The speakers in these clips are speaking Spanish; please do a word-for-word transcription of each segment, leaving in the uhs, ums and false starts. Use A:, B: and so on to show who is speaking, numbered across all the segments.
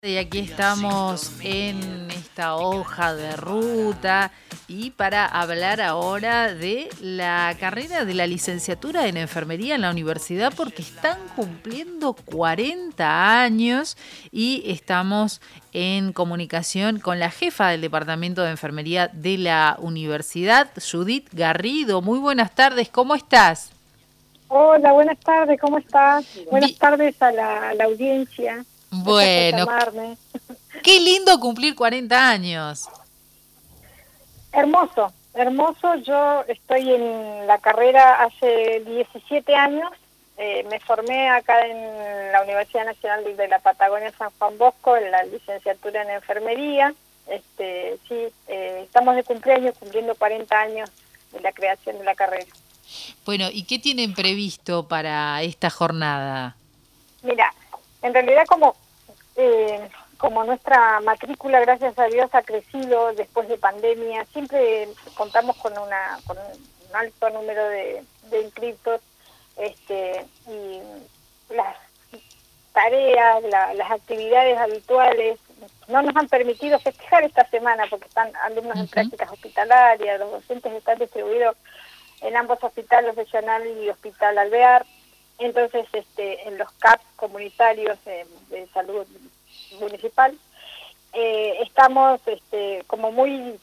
A: Y aquí estamos en esta hoja de ruta y para hablar ahora de la carrera de la licenciatura en enfermería en la universidad, porque están cumpliendo cuarenta años y estamos en comunicación con la jefa del departamento de enfermería de la universidad, Judith Garrido. Muy buenas tardes, ¿cómo estás?
B: Hola, buenas tardes, ¿cómo estás? Buenas
A: Di-
B: tardes a la, a la audiencia. Gracias por
A: bueno,
B: llamarme.
A: qué lindo cumplir cuarenta años.
B: Hermoso, hermoso. Yo estoy en la carrera hace diecisiete años. Eh, me formé acá en la Universidad Nacional de la Patagonia San Juan Bosco, en la licenciatura en enfermería. Este, sí, eh, estamos de cumpleaños, cumpliendo cuarenta años de la creación de la carrera.
A: Bueno, ¿y qué tienen previsto para esta jornada?
B: Mira, en realidad como eh, como nuestra matrícula, gracias a Dios, ha crecido después de pandemia, siempre contamos con una con un alto número de, de inscriptos, este, y las tareas, la, las actividades habituales no nos han permitido festejar esta semana porque están alumnos
A: Uh-huh.
B: en prácticas hospitalarias, los docentes están distribuidos en ambos hospitales, regional y hospital Alvear. Entonces, este, en los C A P comunitarios eh, de salud municipal, eh, estamos este, como muy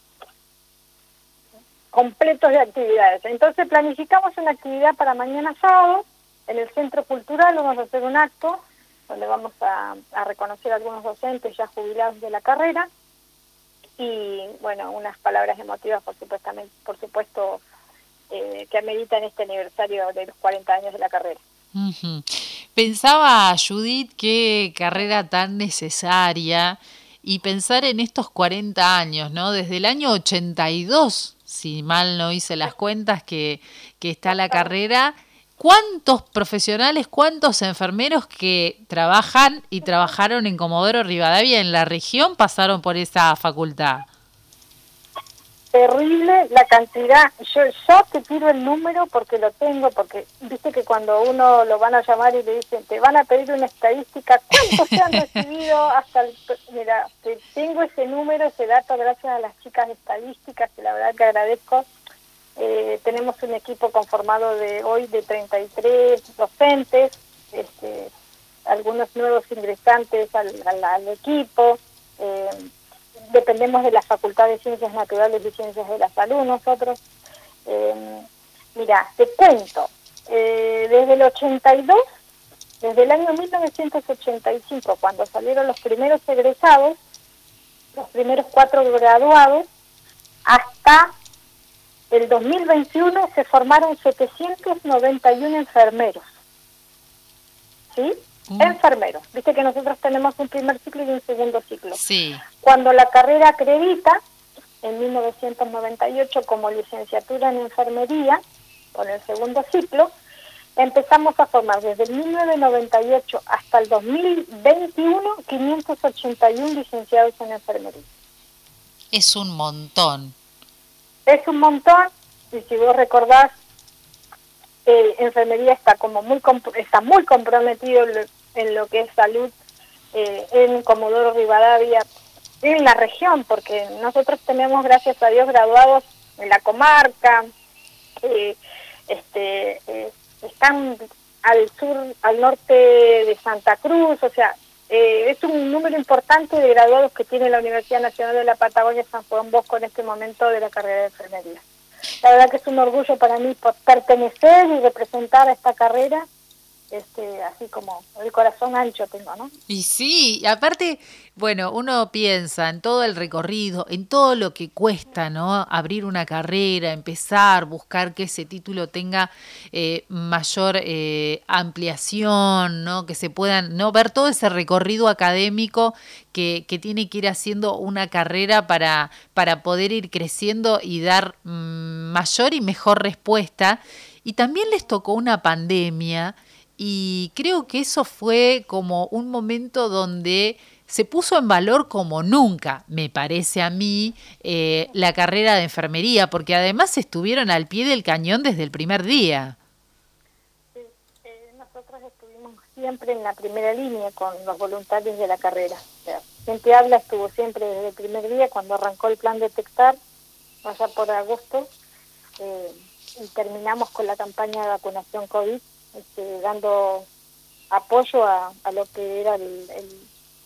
B: completos de actividades. Entonces, planificamos una actividad para mañana sábado. En el Centro Cultural vamos a hacer un acto donde vamos a, a reconocer a algunos docentes ya jubilados de la carrera y, bueno, unas palabras emotivas, por supuesto, por supuesto eh, que ameritan este aniversario de los cuarenta años de la carrera.
A: Uh-huh. Pensaba, Judith, qué carrera tan necesaria, y pensar en estos cuarenta años, ¿no? Desde el año ochenta y dos, si mal no hice las cuentas, que, que está la carrera. ¿Cuántos profesionales, cuántos enfermeros que trabajan y trabajaron en Comodoro Rivadavia en la región pasaron por esa facultad?
B: Terrible la cantidad. Yo, yo te tiro el número porque lo tengo, porque viste que cuando uno lo van a llamar y le dicen, te van a pedir una estadística, ¿cuántos se han recibido hasta el... Mira, te tengo ese número, ese dato, gracias a las chicas de estadísticas, que la verdad que agradezco. Eh, tenemos un equipo conformado de hoy de treinta y tres docentes, este, algunos nuevos ingresantes al, al, al equipo. eh, Dependemos de la Facultad de Ciencias Naturales y Ciencias de la Salud nosotros. Eh, mira, te cuento, eh, desde el ochenta y dos, desde el año mil novecientos ochenta y cinco, cuando salieron los primeros egresados, los primeros cuatro graduados, hasta el dos mil veintiuno se formaron setecientos noventa y uno enfermeros. ¿Sí? Mm. Enfermeros. Viste que nosotros tenemos un primer ciclo y un segundo ciclo.
A: Sí.
B: Cuando la carrera acredita, en mil novecientos noventa y ocho, como licenciatura en enfermería, con el segundo ciclo, empezamos a formar desde el mil novecientos noventa y ocho hasta el dos mil veintiuno, quinientos ochenta y uno licenciados en enfermería.
A: Es un montón.
B: Es un montón, y si vos recordás, eh, enfermería está como muy comp- está muy comprometido en lo que es salud eh, en Comodoro Rivadavia, en la región, porque nosotros tenemos, gracias a Dios, graduados en la comarca, eh, este, eh, están al sur, al norte de Santa Cruz, o sea, eh, es un número importante de graduados que tiene la Universidad Nacional de la Patagonia San Juan Bosco en este momento de la carrera de enfermería. La verdad que es un orgullo para mí por pertenecer y representar a esta carrera. Este, así como el corazón ancho tengo, ¿no?
A: Y sí, aparte, bueno, uno piensa en todo el recorrido, en todo lo que cuesta, ¿no? Abrir una carrera, empezar, buscar que ese título tenga eh, mayor eh, ampliación, ¿no? Que se puedan, ¿no? Ver todo ese recorrido académico que, que tiene que ir haciendo una carrera para, para poder ir creciendo y dar mmm, mayor y mejor respuesta. Y también les tocó una pandemia. Y creo que eso fue como un momento donde se puso en valor como nunca, me parece a mí, eh, la carrera de enfermería, porque además estuvieron al pie del cañón desde el primer día.
B: Sí, eh, nosotros estuvimos siempre en la primera línea con los voluntarios de la carrera. O sea, Gente Habla estuvo siempre desde el primer día, cuando arrancó el plan Detectar, allá por agosto, eh, y terminamos con la campaña de vacunación COVID, este, dando apoyo a, a lo que era el, el,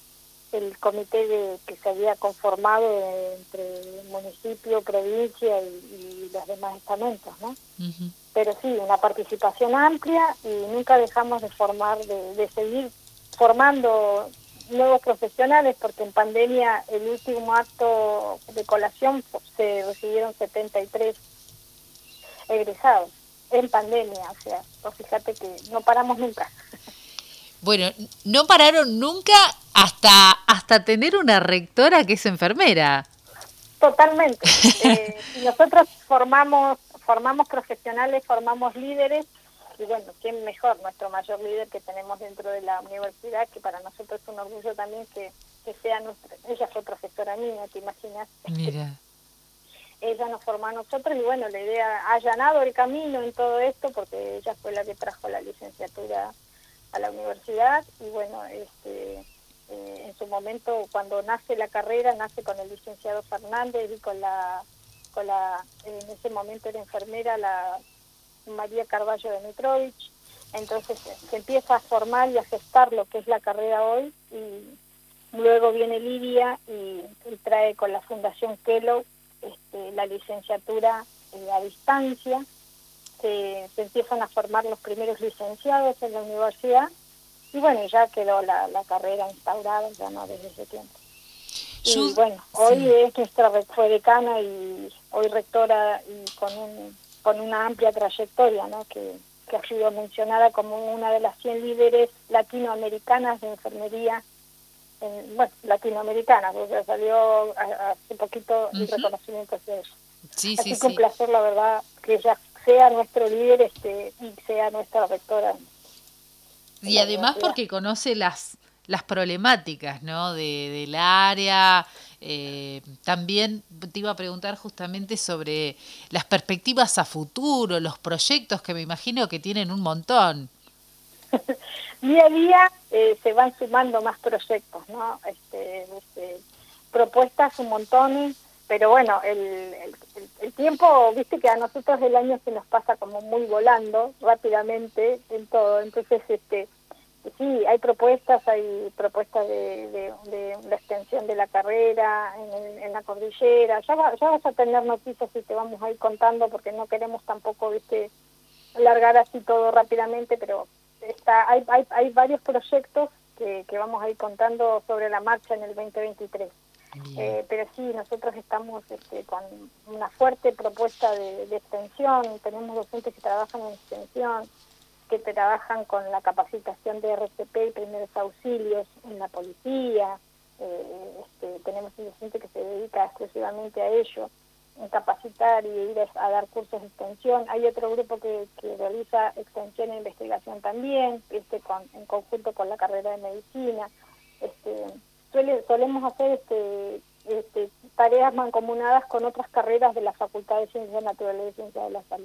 B: el comité de, que se había conformado de, entre municipio, provincia y, y los demás estamentos, ¿no? Uh-huh. Pero sí, una participación amplia y nunca dejamos de formar, de, de seguir formando nuevos profesionales, porque en pandemia el último acto de colación se recibieron setenta y tres egresados en pandemia, o sea, pues fíjate que no paramos nunca.
A: Bueno, no pararon nunca hasta hasta tener una rectora que es enfermera.
B: Totalmente. eh, nosotros formamos formamos profesionales, formamos líderes, y bueno, ¿quién mejor? Nuestro mayor líder que tenemos dentro de la universidad, que para nosotros es un orgullo también que, que sea nuestra, ella fue profesora mía, ¿te imaginas?
A: Mira.
B: Ella nos formó a nosotros y bueno, la idea ha allanado el camino en todo esto, porque ella fue la que trajo la licenciatura a la universidad, y bueno, este eh, en su momento, cuando nace la carrera, nace con el licenciado Fernández y con la con la, en ese momento era enfermera, la María Carballo de Mitrovich. Entonces se empieza a formar y a gestar lo que es la carrera hoy, y luego viene Lidia y, y trae con la Fundación Kellogg este, la licenciatura eh, a distancia. Se, se empiezan a formar los primeros licenciados en la universidad, y bueno, ya quedó la, la carrera instaurada ya no desde ese tiempo. Y Yo, bueno, hoy sí. es nuestra, fue decana y hoy rectora, y con un con una amplia trayectoria, ¿no? Que, que ha sido mencionada como una de las cien líderes latinoamericanas de enfermería, en, bueno, latinoamericanas, porque salió hace poquito el uh-huh. reconocimiento de eso.
A: Sí,
B: Así
A: sí,
B: que un
A: sí.
B: placer, la verdad, que ella sea nuestro líder este y sea nuestra rectora.
A: Y además porque conoce las las problemáticas, ¿no? De, del área. Eh, también te iba a preguntar justamente sobre las perspectivas a futuro, los proyectos que me imagino que tienen un montón.
B: Día a día eh, se van sumando más proyectos, ¿no? Este, este, propuestas un montón, pero bueno, el, el, el tiempo, viste que a nosotros el año se nos pasa como muy volando rápidamente en todo, entonces este sí, hay propuestas, hay propuestas de, de, de la extensión de la carrera en, en la cordillera. Ya, va, ya vas a tener noticias y te vamos a ir contando, porque no queremos tampoco, viste, largar así todo rápidamente, pero está hay hay, hay varios proyectos que, que vamos a ir contando sobre la marcha en el veinte veintitrés. Eh, pero sí, nosotros estamos este, con una fuerte propuesta de, de extensión, tenemos docentes que trabajan en extensión, que trabajan con la capacitación de R C P y primeros auxilios en la policía. Eh, este, tenemos un docente que se dedica exclusivamente a ello, en capacitar y ir a, a dar cursos de extensión. Hay otro grupo que, que realiza extensión e investigación también, este, con, en conjunto con la carrera de medicina. Este, suele, solemos hacer este, este, tareas mancomunadas con otras carreras de la Facultad de Ciencias Naturales y Ciencias de la Salud.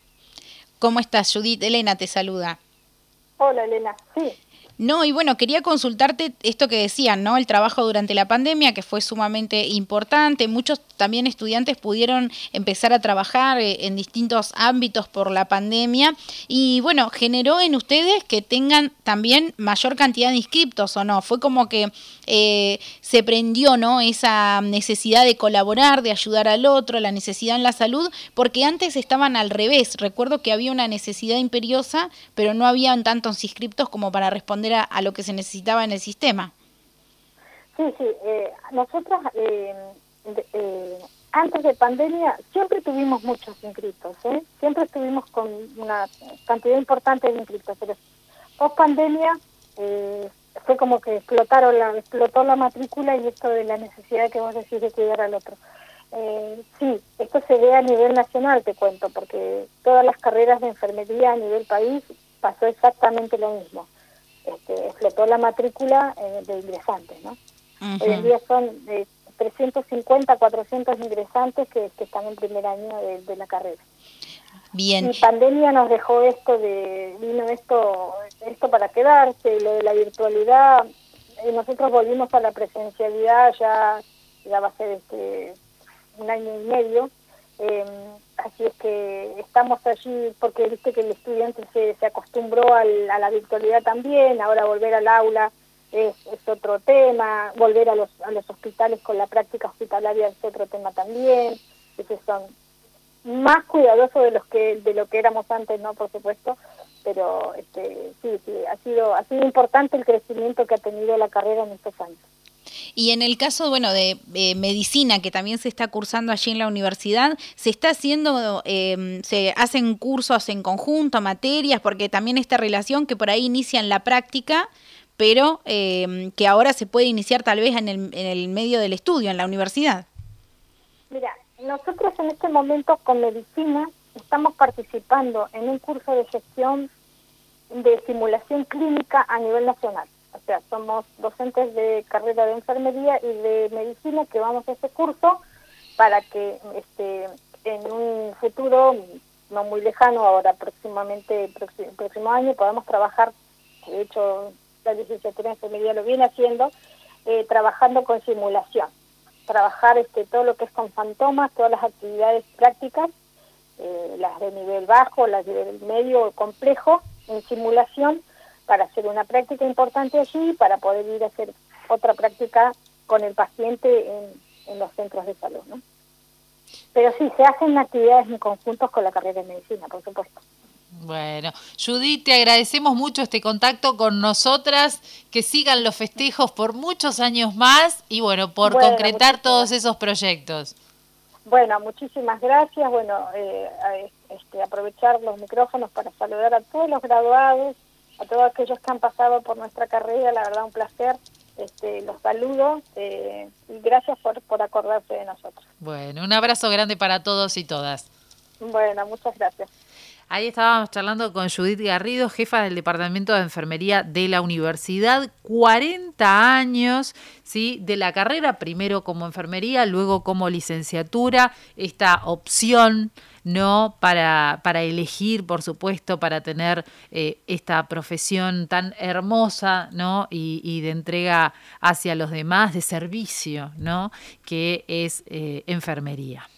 C: ¿Cómo estás, Judith? Elena te saluda.
B: Hola, Elena. Sí.
C: No, y bueno, quería consultarte esto que decían, ¿no? El trabajo durante la pandemia, que fue sumamente importante. Muchos también estudiantes pudieron empezar a trabajar en distintos ámbitos por la pandemia. Y bueno, generó en ustedes que tengan también mayor cantidad de inscriptos, ¿o no? Fue como que eh, se prendió, ¿no? Esa necesidad de colaborar, de ayudar al otro, la necesidad en la salud, porque antes estaban al revés. Recuerdo que había una necesidad imperiosa, pero no habían tantos inscriptos como para responder A, a lo que se necesitaba en el sistema.
B: Sí, sí. Eh, nosotros, eh, de, eh, antes de pandemia, siempre tuvimos muchos inscritos, ¿eh? Siempre estuvimos con una cantidad importante de inscritos, pero post pandemia eh, fue como que explotaron la, explotó la matrícula, y esto de la necesidad que vos decís de cuidar al otro. Eh, sí, esto se ve a nivel nacional, te cuento, porque todas las carreras de enfermería a nivel país pasó exactamente lo mismo. Este, explotó la matrícula eh, de ingresantes, ¿no? Uh-huh. Hoy en día son eh, trescientos cincuenta, cuatrocientos ingresantes que, que están en primer año de, de la carrera.
C: Bien.
B: Y pandemia nos dejó esto de, vino esto, esto para quedarse, lo de la virtualidad, y nosotros volvimos a la presencialidad ya, ya va a ser este un año y medio, eh, así es que estamos allí porque viste que el estudiante se, se acostumbró al, a la virtualidad también, ahora volver al aula es, es otro tema, volver a los, a los hospitales con la práctica hospitalaria es otro tema también, esos son más cuidadosos de los que de lo que éramos antes, no, por supuesto, pero este sí, sí, ha sido ha sido importante el crecimiento que ha tenido la carrera en estos años.
C: Y en el caso, bueno, de eh, medicina, que también se está cursando allí en la universidad, ¿se está haciendo, eh, se hacen cursos en conjunto, materias? Porque también esta relación que por ahí inicia en la práctica, pero eh, que ahora se puede iniciar tal vez en el, en el medio del estudio, en la universidad.
B: Mira, nosotros en este momento con medicina estamos participando en un curso de gestión de simulación clínica a nivel nacional. O sea, somos docentes de carrera de enfermería y de medicina que vamos a ese curso para que este, en un futuro no muy lejano, ahora próximamente, próximo, próximo año, podamos trabajar, de hecho la licenciatura en enfermería lo viene haciendo, eh, trabajando con simulación. Trabajar este todo lo que es con fantomas, todas las actividades prácticas, eh, las de nivel bajo, las de nivel medio o complejo, en simulación, para hacer una práctica importante allí, para poder ir a hacer otra práctica con el paciente en, en los centros de salud, ¿no? Pero sí, se hacen actividades en conjuntos con la carrera de medicina, por supuesto.
A: Bueno, Judith, te agradecemos mucho este contacto con nosotras, que sigan los festejos por muchos años más y bueno, por bueno, concretar todos esos proyectos.
B: Bueno, muchísimas gracias, bueno, eh, este, aprovechar los micrófonos para saludar a todos los graduados, a todos aquellos que han pasado por nuestra carrera, la verdad un placer, este, los saludo eh, y gracias por, por acordarse de nosotros.
A: Bueno, un abrazo grande para todos y todas.
B: Bueno, muchas gracias.
A: Ahí estábamos charlando con Judith Garrido, jefa del Departamento de Enfermería de la Universidad, cuarenta años, ¿sí? De la carrera, primero como enfermería, luego como licenciatura, esta opción, ¿no? Para, para elegir, por supuesto, para tener eh, esta profesión tan hermosa, ¿no? Y, y de entrega hacia los demás, de servicio, ¿no? Que es eh, enfermería.